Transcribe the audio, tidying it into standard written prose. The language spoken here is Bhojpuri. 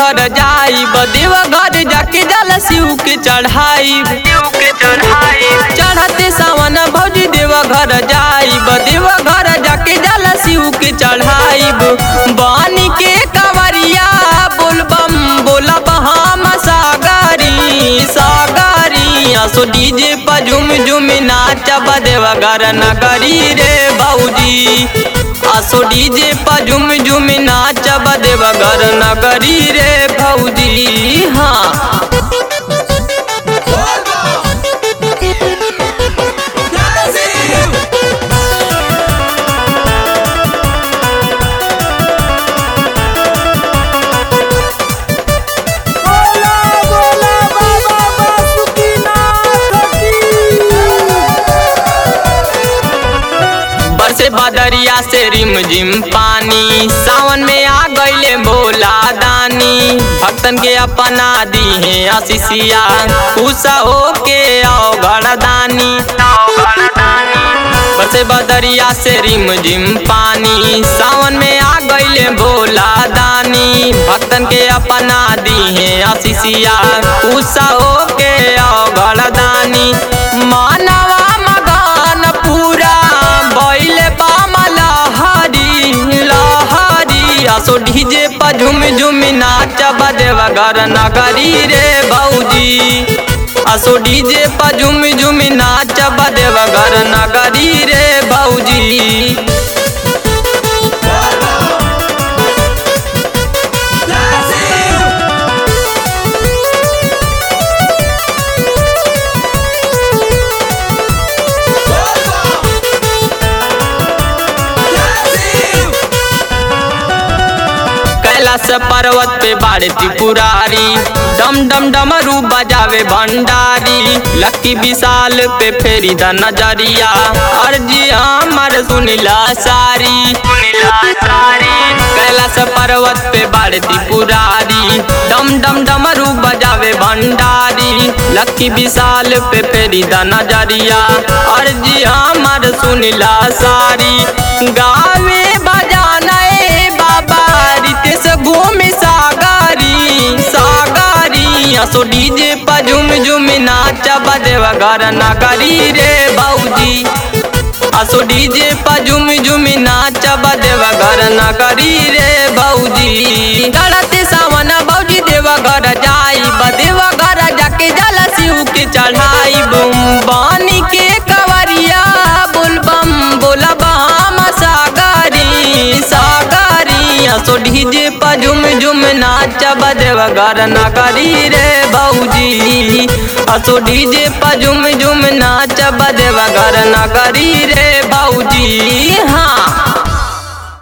घर जाई देवघर जाके जल शिव के चढ़ाई। चढ़ते सावन भौजी देवघर जाई देवघर जाके जल शिव के चढ़ाई। बानी के कवरिया बोलबम बोलब हम सागरी सागरी। असो डीजे पर झुम झुम नाचब देवघर नगरी रे भौजी। असो डीजे पर झुम झुम नाचब देवघर नगरी रे भौजी। हाँ बरसे बदरिया से रिम झिम पानी सावन में आ गईले भोला दानी। भक्तन के अपना दी है आशीषिया उषा होके आओ घरदानी। बरसे बदरिया से रिम झिम पानी सावन में आ गईले भोला दानी। भक्तन के अपना दी है आशीषिया उषा होके आओ घरदानी। मानवा मगन पूरा असो डीजे पर झुम झुम नाचब देवघर नगरी रे भौजी। असो डीजे पर झुम झुम नाचब देवघर नगरी रे भौजी। कैलाश पर्वत पे बाड़े त्रिपुरारी डम डम डमरू बजावे भंडारी। लक्की विशाल पे फेरी द नजरिया अर्जी हमर सुनिला सारी। कैलाश पर्वत पे बाड़े त्रिपुरारी डम डम डमरू बजावे भंडारी। लक्की विशाल पे फेरी द नजरिया अर्जी हमर सुनिला सारी। गावे बजाना बाबा रितेश घूमे सागरी सागरी। असो डीजे पर झुम झुम नाचब देवघर नगरी रे भौजी। असो डीजे पर झुम झुम नाचब देवघर नगरी रे भौजी। चढ़ते सावन भौजी देवघर जाई देवघर जाके जल शिव के चढ़ाई। बानी के कवरिया बोलबम बोलब हम सागरी सागरी। असो डीजे पर झुम झुम नाचब देवघर नगरी रे भौजी। असो डीजे पर झुम झुम नाचब देवघर नगरी रे भौजी। हाँ